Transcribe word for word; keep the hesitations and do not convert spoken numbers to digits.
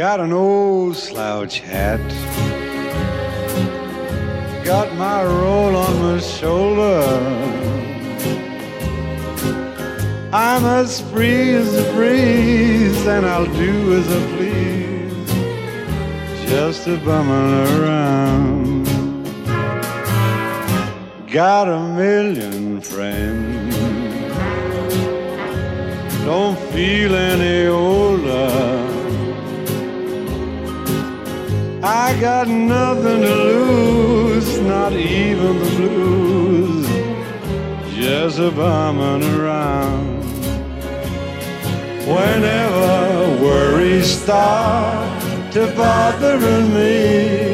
Got an old slouch hat, got my roll on my shoulder. I'm as free as a breeze, and I'll do as I please, just a bumming around. Got a million friends, don't feel any older. I got nothing to lose, not even the blues, just a bumming around. Whenever worries start to bothering me,